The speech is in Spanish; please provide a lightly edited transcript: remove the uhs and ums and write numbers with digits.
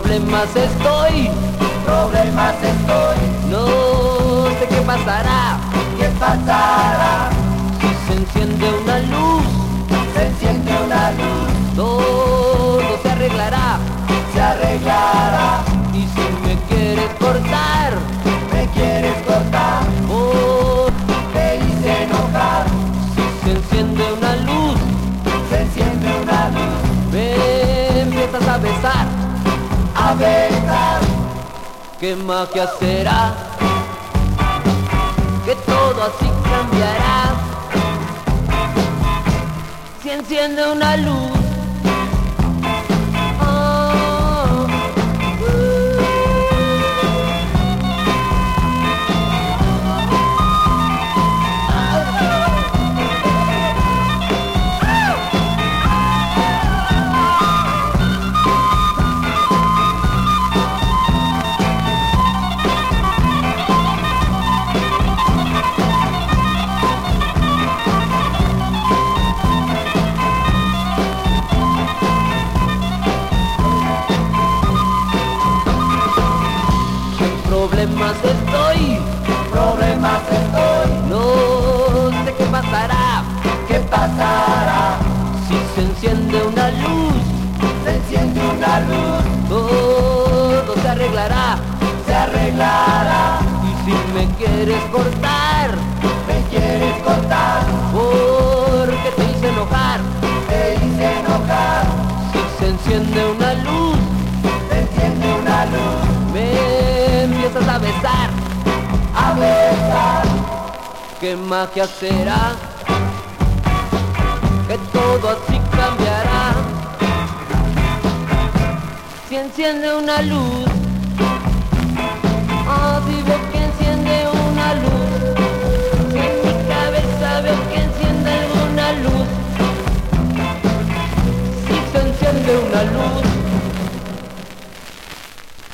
problemas estoy, no sé qué pasará, si se enciende una luz, todo se arreglará, y si me quieres cortar, oh, te hice enojar, si se enciende una luz, me empiezas a besar, ¿qué magia será? Que todo así cambiará, si enciende una luz. Oh, problemas estoy, no sé qué pasará, ¿qué pasará? si se enciende una luz, Se enciende una luz, todo se arreglará, se arreglará, y si me quieres cortar, me quieres cortar, porque te hice enojar, te hice enojar, si se enciende una luz, se enciende una luz, me empiezas a besar, ¿qué magia será? Que todo así cambiará, si enciende una luz.